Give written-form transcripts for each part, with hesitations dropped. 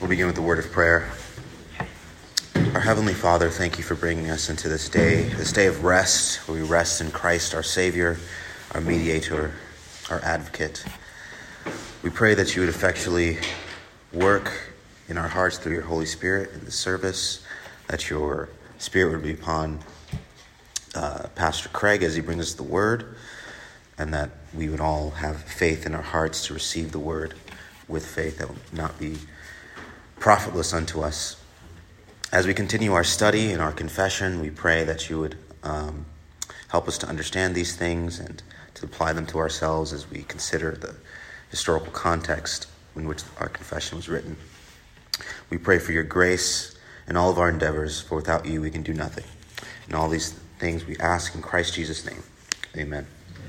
begin with the word of prayer. Our Heavenly Father, thank you for bringing us into this day of rest, where we rest in Christ, our Savior, our mediator, our advocate. We pray that you would effectually work in our hearts through your Holy Spirit in this service, that your Spirit would be upon Pastor Craig as he brings us the word, and that we would all have faith in our hearts to receive the word with faith that will not be profitless unto us. As we continue our study and our confession, we pray that you would help us to understand these things and to apply them to ourselves as we consider the historical context in which our confession was written. We pray for your grace in all of our endeavors, for without you we can do nothing. And all these things we ask in Christ Jesus' name. Amen.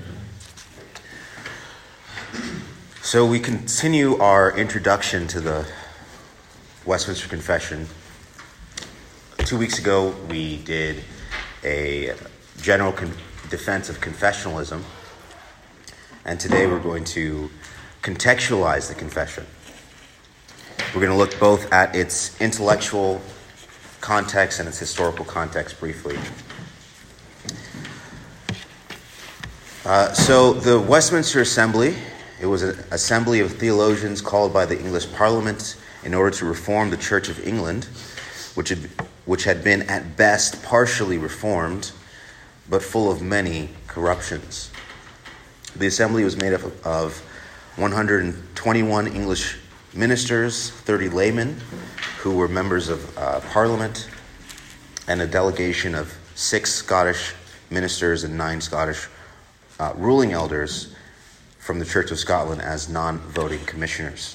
So we continue our introduction to the Westminster Confession. 2 weeks ago, we did a general defense of confessionalism, and today we're going to contextualize the confession. We're going to look both at its intellectual context and its historical context briefly. So the Westminster Assembly, it was an assembly of theologians called by the English Parliament in order to reform the Church of England, which had been at best partially reformed, but full of many corruptions. The assembly was made up of 121 English ministers, 30 laymen who were members of Parliament, and a delegation of 6 Scottish ministers and 9 Scottish ruling elders from the Church of Scotland as non-voting commissioners.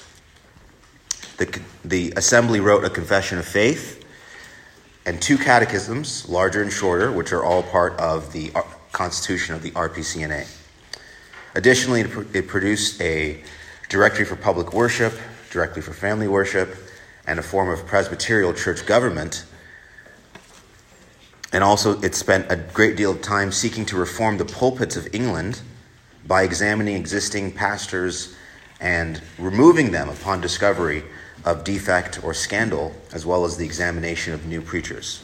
The assembly wrote a confession of faith and 2 catechisms, larger and shorter, which are all part of the constitution of the RPCNA. Additionally, it produced a directory for public worship, directory for family worship, and a form of presbyterial church government. And also, it spent a great deal of time seeking to reform the pulpits of England by examining existing pastors and removing them upon discovery of defect or scandal, as well as the examination of new preachers.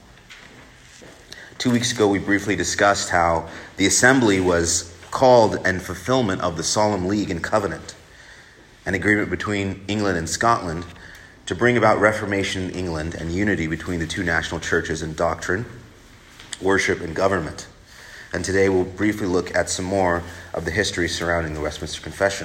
2 weeks ago, we briefly discussed how the assembly was called in fulfillment of the Solemn League and Covenant, an agreement between England and Scotland to bring about reformation in England and unity between the 2 national churches in doctrine, worship, and government. And today we'll briefly look at some more of the history surrounding the Westminster Confession.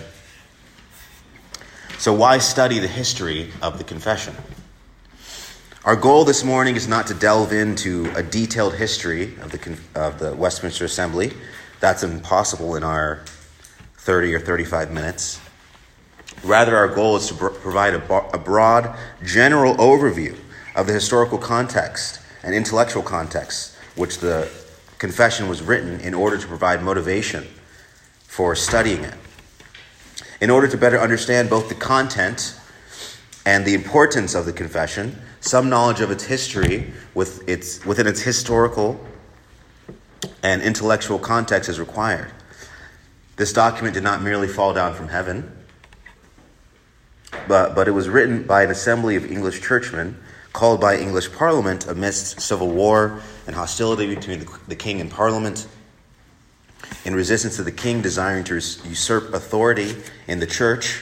So why study the history of the confession? Our goal this morning is not to delve into a detailed history of the Westminster Assembly. That's impossible in our 30 or 35 minutes. Rather, our goal is to provide a broad, general overview of the historical context and intellectual context which the confession was written in order to provide motivation for studying it. In order to better understand both the content and the importance of the confession, some knowledge of its history within its historical and intellectual context is required. This document did not merely fall down from heaven, but it was written by an assembly of English churchmen called by English Parliament amidst civil war and hostility between the king and Parliament, in resistance to the king desiring to usurp authority in the church,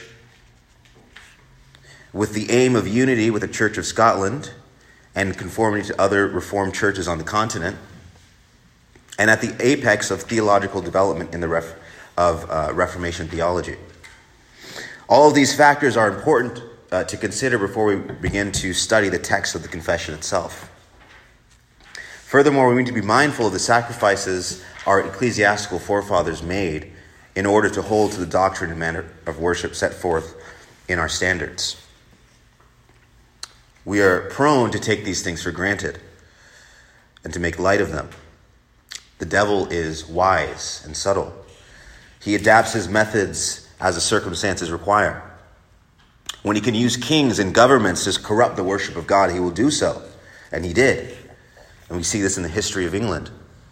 with the aim of unity with the Church of Scotland and conformity to other Reformed churches on the continent, and at the apex of theological development in the Reformation theology. All of these factors are important to consider before we begin to study the text of the confession itself. Furthermore, we need to be mindful of the sacrifices our ecclesiastical forefathers made in order to hold to the doctrine and manner of worship set forth in our standards. We are prone to take these things for granted and to make light of them. The devil is wise and subtle. He adapts his methods as the circumstances require. When he can use kings and governments to corrupt the worship of God, he will do so. And he did. And we see this in the history of England.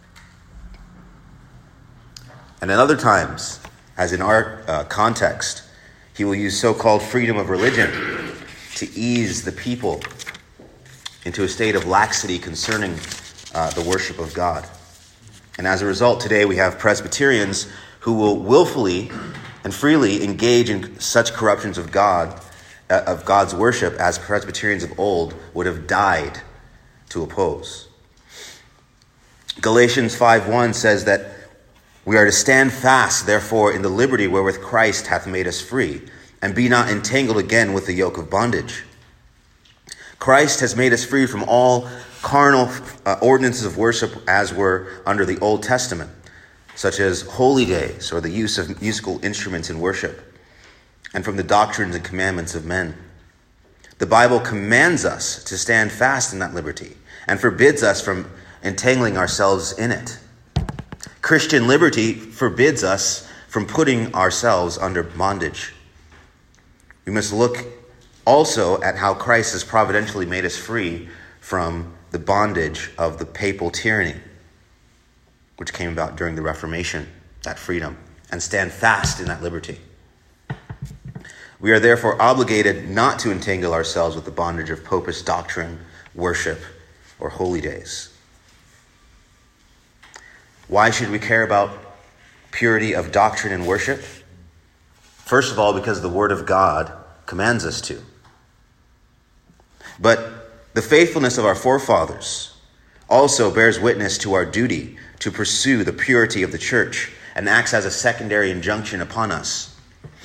And at other times, as in our context, he will use so-called freedom of religion to ease the people into a state of laxity concerning the worship of God. And as a result, today we have Presbyterians who will willfully and freely engage in such corruptions of God's worship as Presbyterians of old would have died to oppose. Galatians 5:1 says that we are to stand fast, therefore, in the liberty wherewith Christ hath made us free, and be not entangled again with the yoke of bondage. Christ has made us free from all carnal ordinances of worship as were under the Old Testament, such as holy days or the use of musical instruments in worship, and from the doctrines and commandments of men. The Bible commands us to stand fast in that liberty and forbids us from entangling ourselves in it. Christian liberty forbids us from putting ourselves under bondage. We must look also at how Christ has providentially made us free from the bondage of the papal tyranny, which came about during the Reformation, that freedom, and stand fast in that liberty. We are therefore obligated not to entangle ourselves with the bondage of Popist doctrine, worship, or holy days. Why should we care about purity of doctrine and worship? First of all, because the Word of God commands us to. But the faithfulness of our forefathers also bears witness to our duty to pursue the purity of the church and acts as a secondary injunction upon us.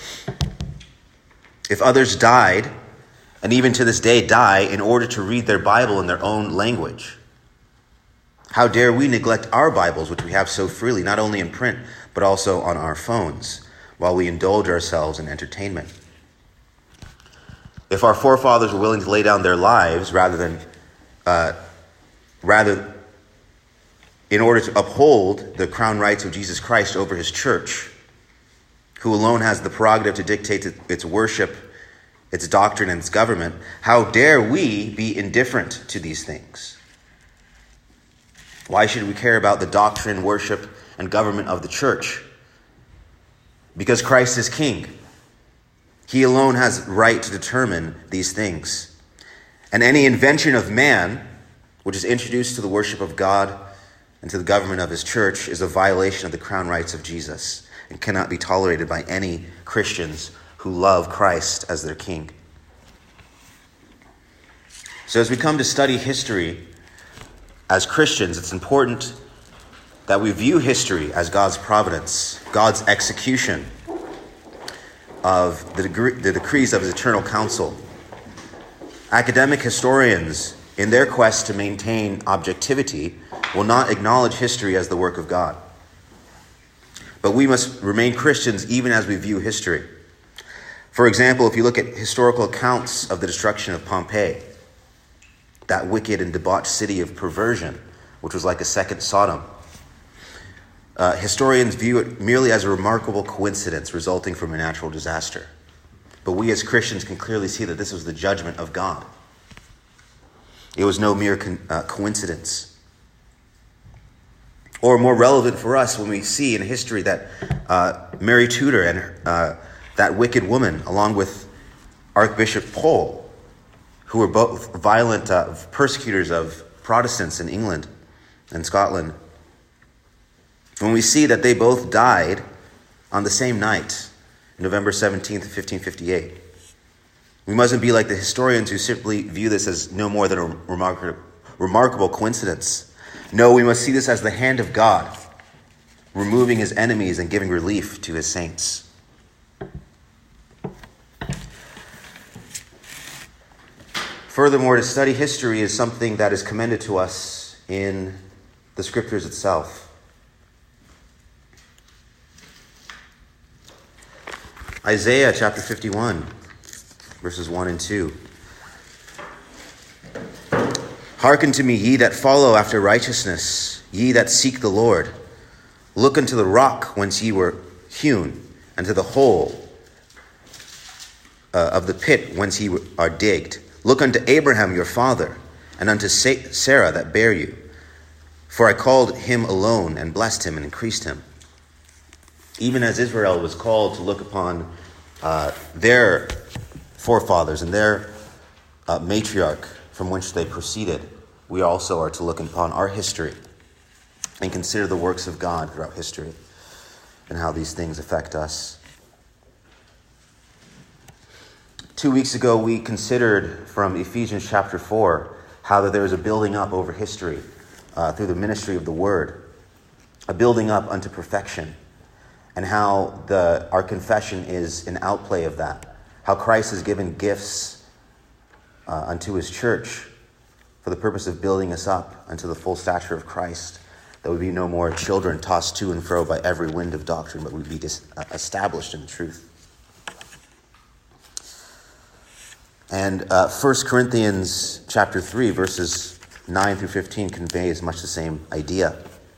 If others died, and even to this day die, in order to read their Bible in their own language, how dare we neglect our Bibles, which we have so freely, not only in print, but also on our phones, while we indulge ourselves in entertainment? If our forefathers were willing to lay down their lives rather in order to uphold the crown rights of Jesus Christ over his church, who alone has the prerogative to dictate its worship, its doctrine, and its government, how dare we be indifferent to these things? Why should we care about the doctrine, worship, and government of the church? Because Christ is king. He alone has right to determine these things. And any invention of man, which is introduced to the worship of God and to the government of his church, is a violation of the crown rights of Jesus and cannot be tolerated by any Christians who love Christ as their king. So as we come to study history as Christians, it's important that we view history as God's providence, God's execution of the decrees of his eternal counsel. Academic historians, in their quest to maintain objectivity, will not acknowledge history as the work of God. But we must remain Christians even as we view history. For example, if you look at historical accounts of the destruction of Pompeii, that wicked and debauched city of perversion, which was like a second Sodom, historians view it merely as a remarkable coincidence resulting from a natural disaster. But we as Christians can clearly see that this was the judgment of God. It was no mere coincidence. Or more relevant for us when we see in history that Mary Tudor and that wicked woman, along with Archbishop Pole, who were both violent persecutors of Protestants in England and Scotland, when we see that they both died on the same night, November 17th, 1558, we mustn't be like the historians who simply view this as no more than a remarkable coincidence. No, we must see this as the hand of God, removing his enemies and giving relief to his saints. Furthermore, to study history is something that is commended to us in the scriptures itself. Isaiah chapter 51, verses 1 and 2. Hearken to me, ye that follow after righteousness, ye that seek the Lord. Look unto the rock whence ye were hewn, and to the hole of the pit whence ye are digged. Look unto Abraham your father, and unto Sarah that bare you. For I called him alone, and blessed him, and increased him. Even as Israel was called to look upon their forefathers and their matriarch from which they proceeded, we also are to look upon our history and consider the works of God throughout history and how these things affect us. 2 weeks ago, we considered from Ephesians chapter 4 how that there is a building up over history through the ministry of the Word, a building up unto perfection, and how our confession is an outplay of that, how Christ has given gifts unto his church for the purpose of building us up unto the full stature of Christ, that we be no more children tossed to and fro by every wind of doctrine, but we be established in the truth. And 1 Corinthians chapter 3, verses 9 through 15 conveys much the same idea.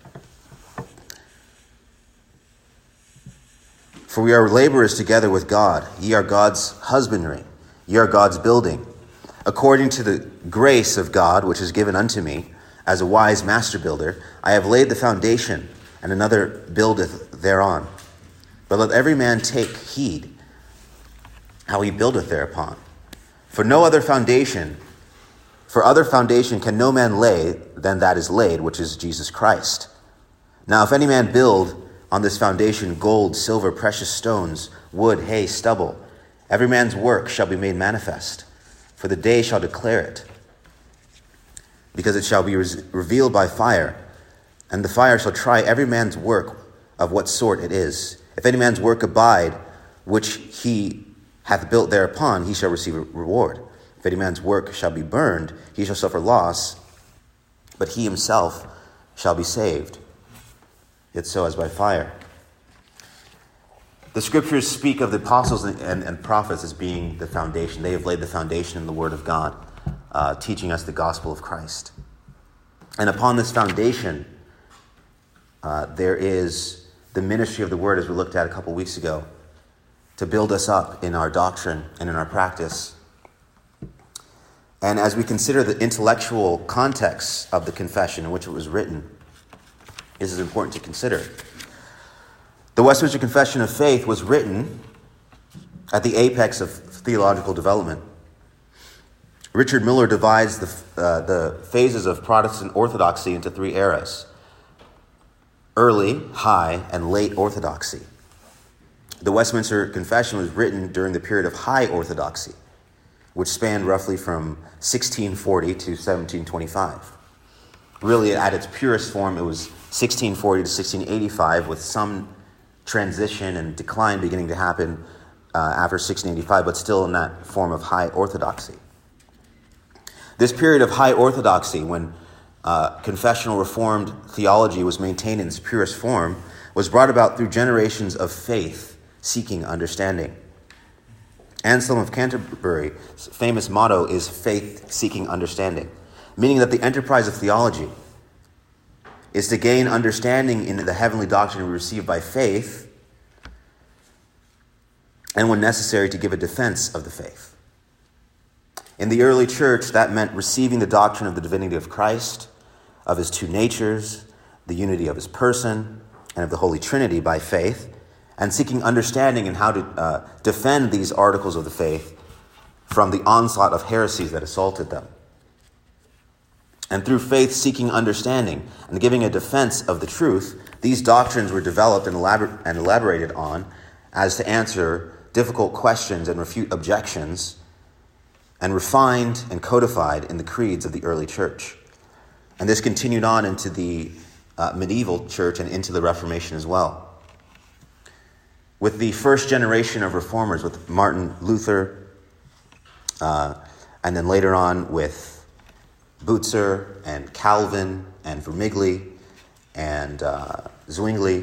For we are laborers together with God. Ye are God's husbandry. Ye are God's building. According to the grace of God, which is given unto me, as a wise master builder, I have laid the foundation, and another buildeth thereon. But let every man take heed how he buildeth thereupon. For other foundation can no man lay than that is laid, which is Jesus Christ. Now if any man build on this foundation gold, silver, precious stones, wood, hay, stubble, every man's work shall be made manifest, for the day shall declare it, because it shall be revealed by fire, and the fire shall try every man's work of what sort it is. If any man's work abide, which he hath built thereupon, he shall receive a reward. If any man's work shall be burned, he shall suffer loss, but he himself shall be saved, yet so as by fire. The scriptures speak of the apostles and prophets as being the foundation. They have laid the foundation in the Word of God, teaching us the gospel of Christ. And upon this foundation, there is the ministry of the Word, as we looked at a couple weeks ago, to build us up in our doctrine and in our practice. And as we consider the intellectual context of the confession in which it was written, this is important to consider. The Westminster Confession of Faith was written at the apex of theological development. Richard Miller divides the phases of Protestant orthodoxy into 3 eras: early, high, and late orthodoxy. The Westminster Confession was written during the period of high orthodoxy, which spanned roughly from 1640 to 1725. Really, at its purest form, it was 1640 to 1685, with some transition and decline beginning to happen after 1685, but still in that form of high orthodoxy. This period of high orthodoxy, when confessional reformed theology was maintained in its purest form, was brought about through generations of faith seeking understanding. Anselm of Canterbury's famous motto is faith seeking understanding, meaning that the enterprise of theology is to gain understanding in the heavenly doctrine we receive by faith, and when necessary, to give a defense of the faith. In the early church, that meant receiving the doctrine of the divinity of Christ, of his 2 natures, the unity of his person, and of the Holy Trinity by faith, and seeking understanding in how to defend these articles of the faith from the onslaught of heresies that assaulted them. And through faith seeking understanding and giving a defense of the truth, these doctrines were developed and elaborated on as to answer difficult questions and refute objections, and refined and codified in the creeds of the early church. And this continued on into the medieval church and into the Reformation as well. With the first generation of reformers, with Martin Luther, and then later on with Butzer and Calvin and Vermigli and Zwingli,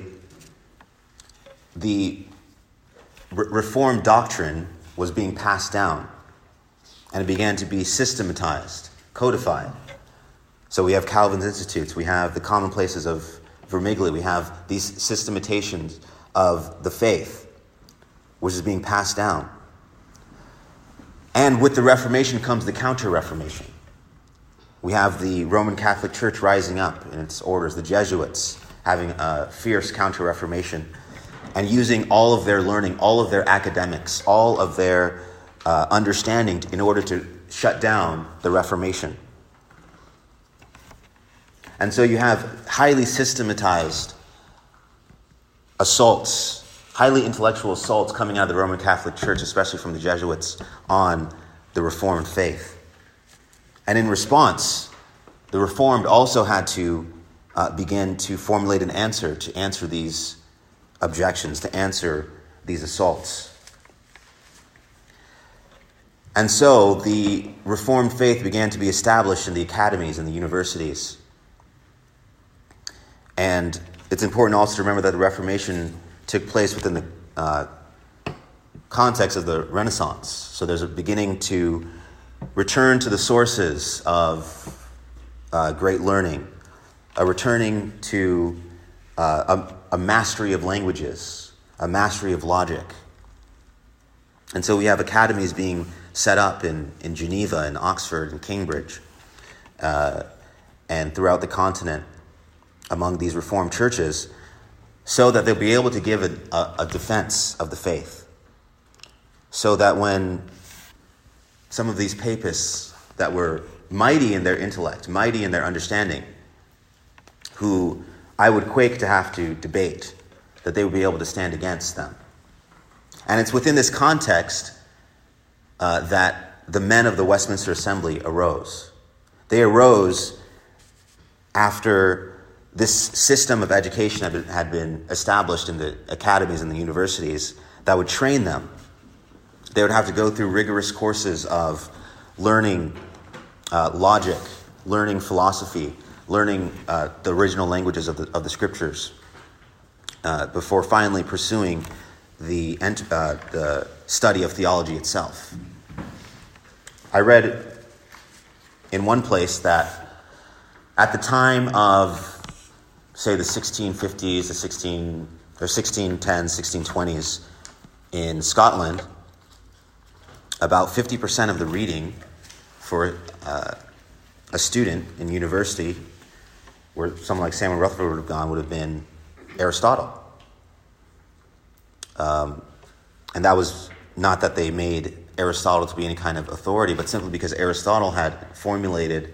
the Reformed doctrine was being passed down, and it began to be systematized, codified. So we have Calvin's Institutes, we have the Commonplaces of Vermigli, we have these systematizations of the faith, which is being passed down. And with the Reformation comes the Counter-Reformation. We have the Roman Catholic Church rising up in its orders, the Jesuits having a fierce Counter-Reformation and using all of their learning, all of their academics, all of their understanding in order to shut down the Reformation. And so you have highly systematized assaults, highly intellectual assaults coming out of the Roman Catholic Church, especially from the Jesuits, on the Reformed faith. And in response, the Reformed also had to begin to formulate an answer to answer these objections, to answer these assaults. And so the Reformed faith began to be established in the academies and the universities. And it's important also to remember that the Reformation took place within the context of the Renaissance. So there's a beginning to return to the sources of great learning, a returning to a mastery of languages, a mastery of logic. And so we have academies being set up in Geneva and Oxford and Cambridge and throughout the continent among these Reformed churches, so that they'll be able to give a defense of the faith. So that when some of these papists that were mighty in their intellect, mighty in their understanding, who I would quake to have to debate, that they would be able to stand against them. And it's within this context that the men of the Westminster Assembly arose. They arose after this system of education had been established in the academies and the universities that would train them. They would have to go through rigorous courses of learning logic, learning philosophy, learning the original languages of the scriptures, before finally pursuing the study of theology itself. I read in one place that at the time of, say, the 1650s, the 1610s, 1620s in Scotland, about 50% of the reading for a student in university, where someone like Samuel Rutherford would have gone, would have been Aristotle. And that was not that they made Aristotle to be any kind of authority, but simply because Aristotle had formulated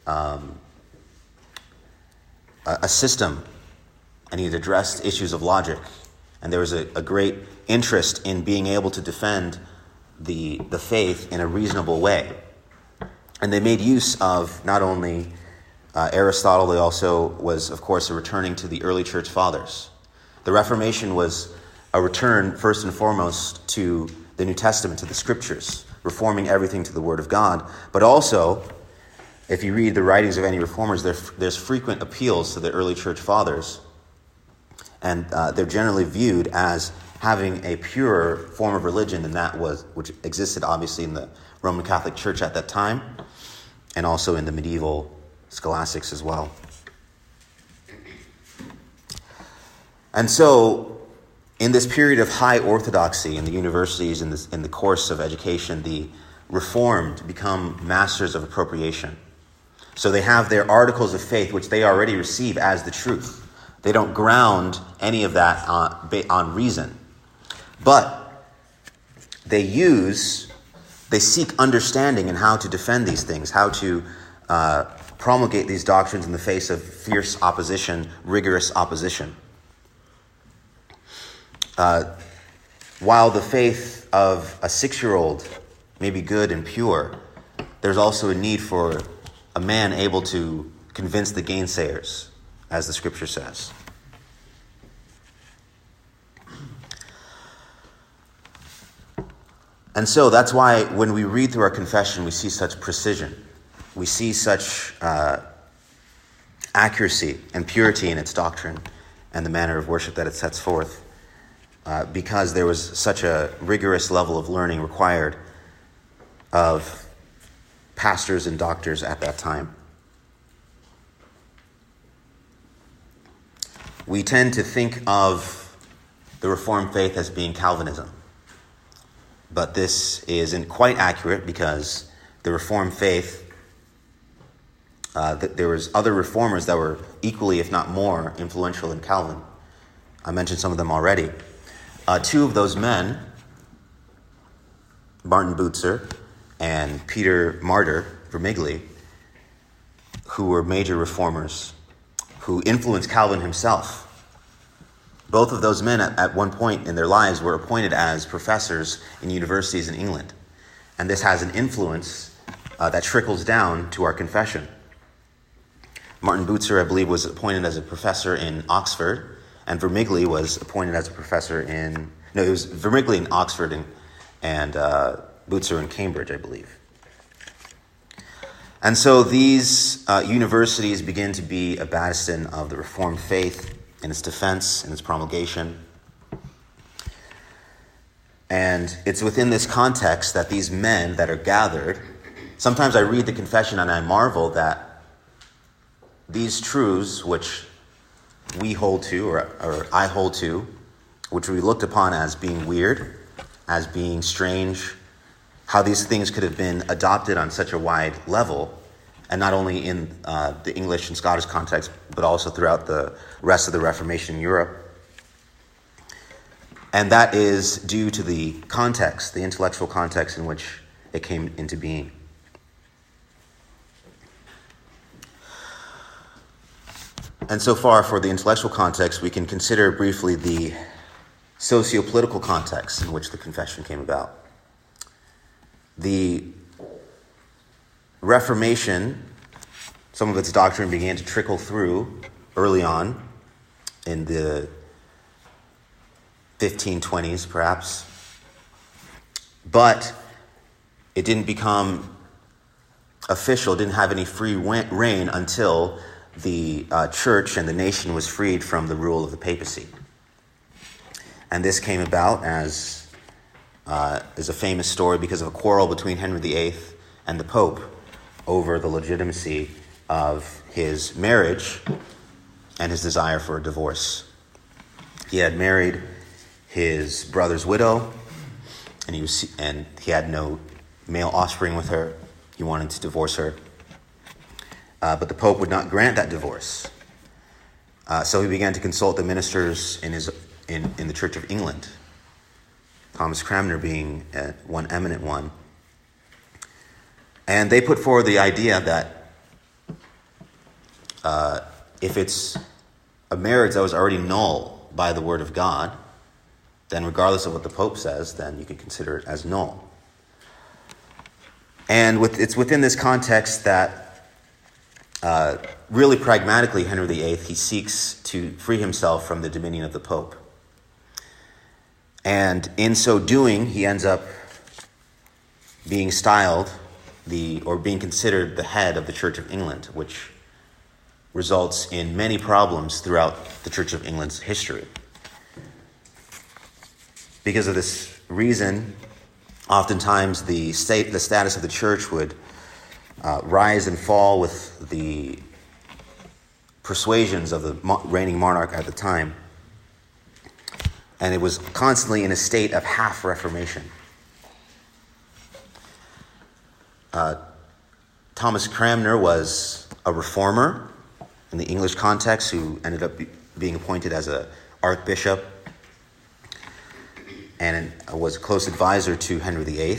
a system, and he had addressed issues of logic. And there was a great interest in being able to defend the faith in a reasonable way. And they made use of not only Aristotle, they also was, of course, a returning to the early church fathers. The Reformation was a return, first and foremost, to the New Testament, to the Scriptures, reforming everything to the Word of God. But also, if you read the writings of any reformers, there's frequent appeals to the early church fathers. And they're generally viewed as having a purer form of religion than that which existed, obviously, in the Roman Catholic Church at that time, and also in the medieval scholastics as well. And so, in this period of high orthodoxy in the universities, in the course of education, the Reformed become masters of appropriation. So they have their articles of faith, which they already receive as the truth. They don't ground any of that on reason. But they seek understanding in how to defend these things, how to promulgate these doctrines in the face of fierce opposition, rigorous opposition. While the faith of a 6-year-old may be good and pure, there's also a need for a man able to convince the gainsayers, as the scripture says. And so that's why when we read through our confession, we see such precision. We see such accuracy and purity in its doctrine and the manner of worship that it sets forth, because there was such a rigorous level of learning required of pastors and doctors at that time. We tend to think of the Reformed faith as being Calvinism. But this isn't quite accurate, because the Reformed faith, there was other reformers that were equally, if not more, influential than Calvin. I mentioned some of them already. Two of those men, Martin Bucer and Peter Martyr, Vermigli, who were major reformers, who influenced Calvin himself. Both of those men at one point in their lives were appointed as professors in universities in England. And this has an influence that trickles down to our confession. Martin Bucer, I believe, was appointed as a professor in Oxford, and Vermigli was appointed as a professor it was Vermigli in Oxford and Bucer in Cambridge, I believe. And so these universities begin to be a bastion of the Reformed faith in its defense and its promulgation. And it's within this context that these men that are gathered, sometimes I read the confession and I marvel that these truths which we hold to, or I hold to, which we looked upon as being weird, as being strange, how these things could have been adopted on such a wide level, and not only in the English and Scottish context, but also throughout the rest of the Reformation in Europe. And that is due to the context, the intellectual context in which it came into being. And so far, for the intellectual context, we can consider briefly the socio-political context in which the confession came about. The Reformation, some of its doctrine began to trickle through early on in the 1520s, perhaps. But it didn't become official, didn't have any free reign until the church and the nation was freed from the rule of the papacy. And this came about as is a famous story because of a quarrel between Henry VIII and the Pope over the legitimacy of his marriage and his desire for a divorce. He had married his brother's widow, and he had no male offspring with her. He wanted to divorce her. But the Pope would not grant that divorce. So he began to consult the ministers in the Church of England, Thomas Cranmer being one eminent one. And they put forward the idea that if it's a marriage that was already null by the word of God, then regardless of what the Pope says, then you can consider it as null. And it's within this context that really pragmatically Henry VIII, he seeks to free himself from the dominion of the Pope. And in so doing, he ends up being styled being considered the head of the Church of England, which results in many problems throughout the Church of England's history. Because of this reason, oftentimes the status of the church would rise and fall with the persuasions of the reigning monarch at the time. And it was constantly in a state of half-reformation. Thomas Cranmer was a reformer in the English context who ended up being appointed as an archbishop and was a close advisor to Henry VIII.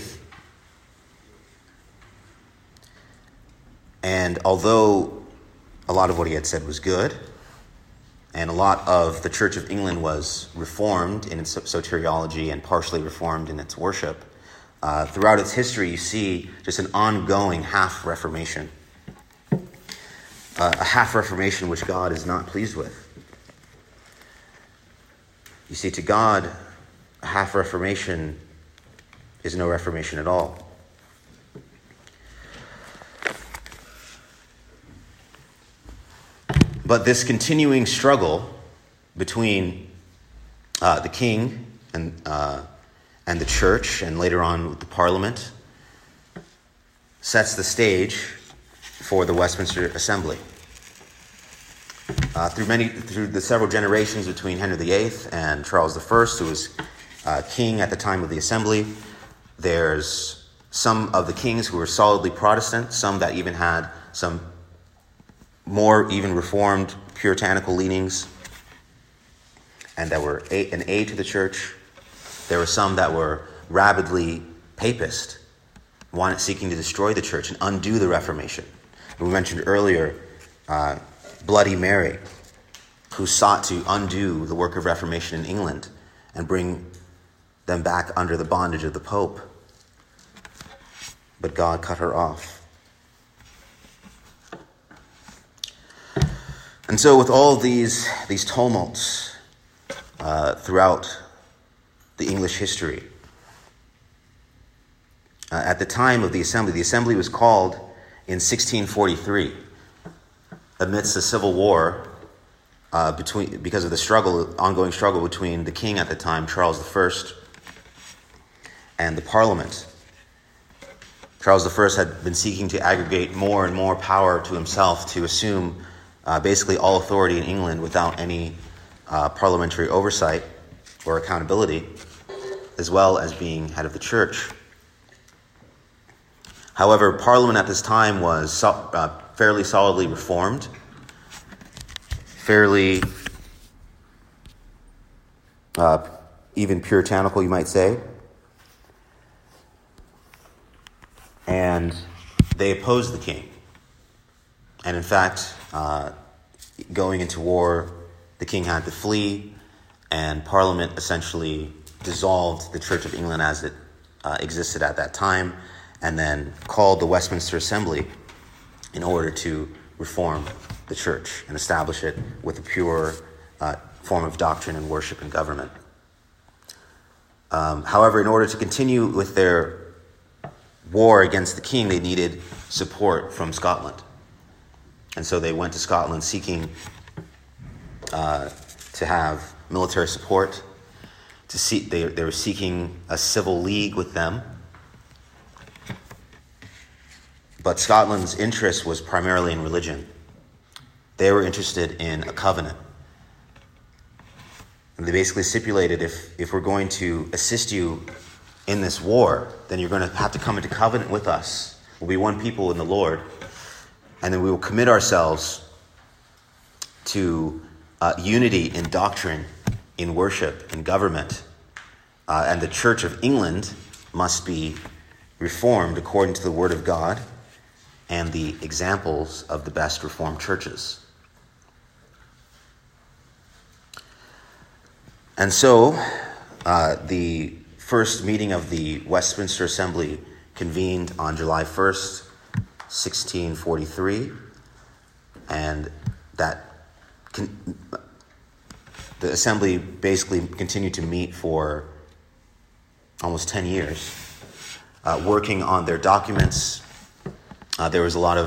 And although a lot of what he had said was good, and a lot of the Church of England was reformed in its soteriology and partially reformed in its worship, throughout its history you see just an ongoing half-reformation. A half-reformation which God is not pleased with. You see, to God, a half-reformation is no reformation at all. But this continuing struggle between the king and the church, and later on with the parliament, sets the stage for the Westminster Assembly. Through the several generations between Henry VIII and Charles I, who was king at the time of the Assembly, there's some of the kings who were solidly Protestant, some that even had some more even reformed puritanical leanings, and that were an aid to the church. There were some that were rabidly papist, seeking to destroy the church and undo the Reformation. We mentioned earlier Bloody Mary, who sought to undo the work of Reformation in England and bring them back under the bondage of the Pope. But God cut her off. And so with all these tumults throughout the English history, at the time of the assembly was called in 1643 amidst the Civil War because of the ongoing struggle between the king at the time, Charles I, and the Parliament. Charles I had been seeking to aggregate more and more power to himself to assume basically all authority in England without any parliamentary oversight or accountability, as well as being head of the church. However, Parliament at this time was fairly solidly reformed, fairly even puritanical, you might say. And they opposed the king. And in fact, going into war, the king had to flee, and Parliament essentially dissolved the Church of England as it existed at that time, and then called the Westminster Assembly in order to reform the church and establish it with a pure form of doctrine and worship and government. However, in order to continue with their war against the king, they needed support from Scotland. And so they went to Scotland seeking to have military support. They were seeking a civil league with them. But Scotland's interest was primarily in religion. They were interested in a covenant. And they basically stipulated, if we're going to assist you in this war, then you're going to have to come into covenant with us. We'll be one people in the Lord. And then we will commit ourselves to unity in doctrine, in worship, in government. And the Church of England must be reformed according to the Word of God and the examples of the best Reformed churches. And so, the first meeting of the Westminster Assembly convened on July 1st, 1643, and the assembly basically continued to meet for almost 10 years, working on their documents. There was a lot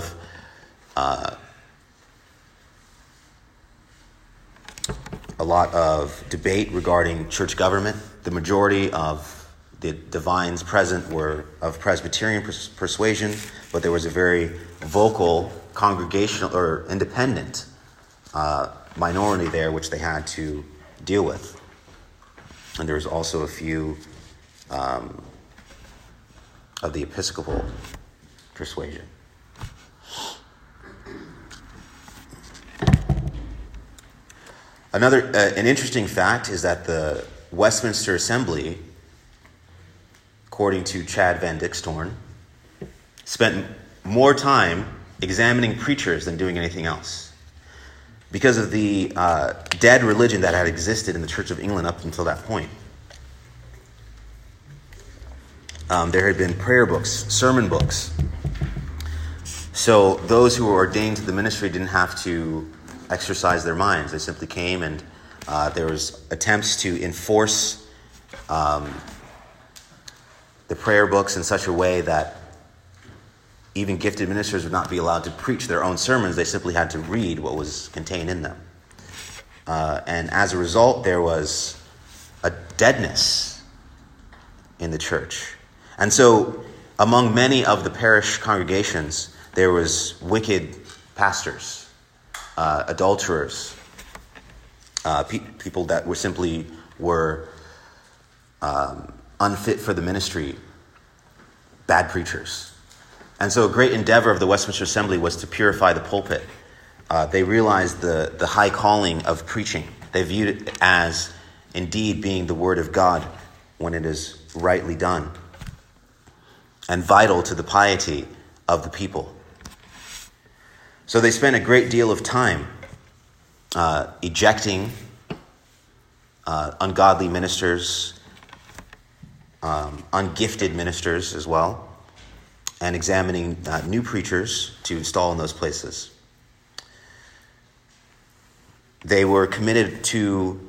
of debate regarding church government. The majority of the divines present were of Presbyterian persuasion, but there was a very vocal congregational or independent minority there which they had to deal with. And there was also a few of the Episcopal persuasion. An interesting fact is that the Westminster Assembly, according to Chad Van Dixtorn, spent more time examining preachers than doing anything else, because of the dead religion that had existed in the Church of England up until that point. There had been prayer books, sermon books. So those who were ordained to the ministry didn't have to exercise their minds. They simply came, and there was attempts to enforce the prayer books in such a way that even gifted ministers would not be allowed to preach their own sermons. They simply had to read what was contained in them. And as a result, there was a deadness in the church. And so among many of the parish congregations, there was wicked pastors, adulterers, people that were unfit for the ministry, bad preachers. And so a great endeavor of the Westminster Assembly was to purify the pulpit. They realized the high calling of preaching. They viewed it as indeed being the word of God when it is rightly done. and vital to the piety of the people. So they spent a great deal of time ejecting ungodly ministers, ungifted ministers as well, and examining new preachers to install in those places. They were committed to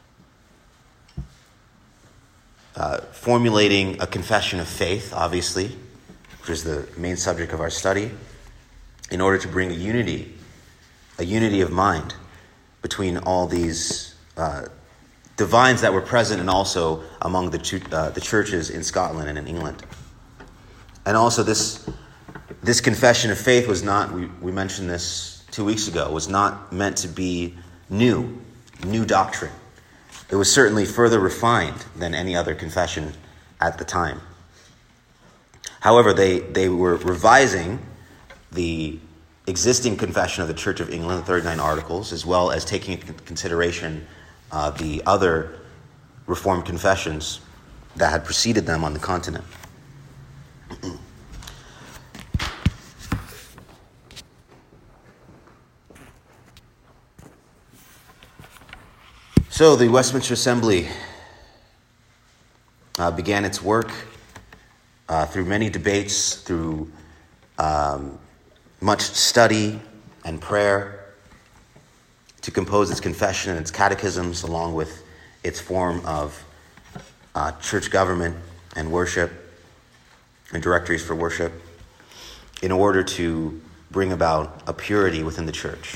formulating a confession of faith, obviously, which is the main subject of our study, in order to bring a unity of mind between all these divines that were present and also among the churches in Scotland and in England. And also this confession of faith was not, we mentioned this 2 weeks ago, was not meant to be new doctrine. It was certainly further refined than any other confession at the time. However, they were revising the existing confession of the Church of England, the 39 Articles, as well as taking into consideration the other Reformed confessions that had preceded them on the continent. So the Westminster Assembly began its work through many debates, through much study and prayer to compose its confession and its catechisms, along with its form of church government and worship and directories for worship, in order to bring about a purity within the church.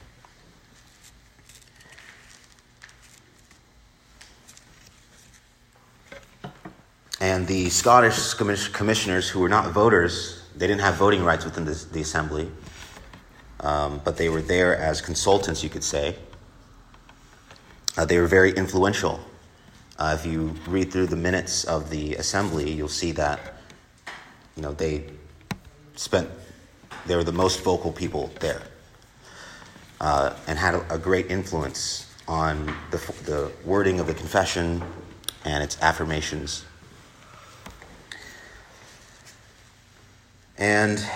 And the Scottish commissioners, who were not voters, they didn't have voting rights within the assembly, but they were there as consultants, you could say. They were very influential. If you read through the minutes of the assembly, you'll see that they were the most vocal people there, and had a great influence on the wording of the confession and its affirmations. And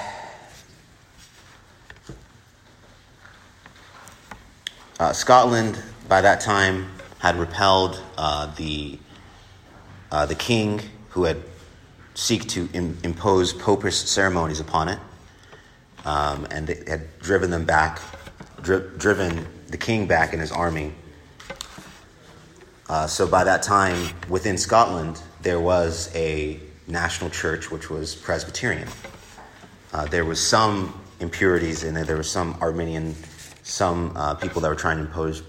Scotland, by that time, had repelled the king, who had sought to impose popish ceremonies upon it, and it had driven the king back in his army. So by that time, within Scotland, there was a national church which was Presbyterian. There was some impurities in it. There was some Arminian, some people that were trying to impose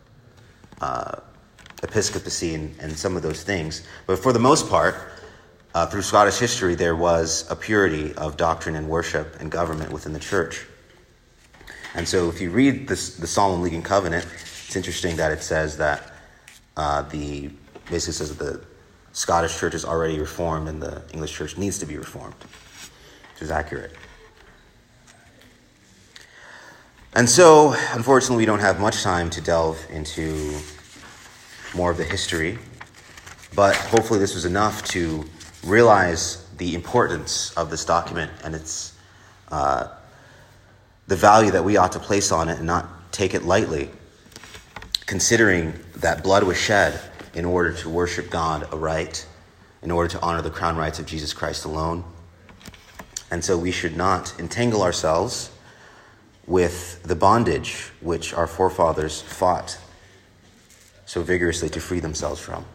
episcopacy and some of those things. But for the most part, through Scottish history, there was a purity of doctrine and worship and government within the church. And so if you read the Solemn League and Covenant, it's interesting that it says that basically says that the Scottish church is already reformed and the English church needs to be reformed, which is accurate. And so, unfortunately, we don't have much time to delve into more of the history, but hopefully this was enough to realize the importance of this document and its the value that we ought to place on it and not take it lightly, considering that blood was shed in order to worship God aright, in order to honor the crown rights of Jesus Christ alone. And so we should not entangle ourselves with the bondage which our forefathers fought so vigorously to free themselves from.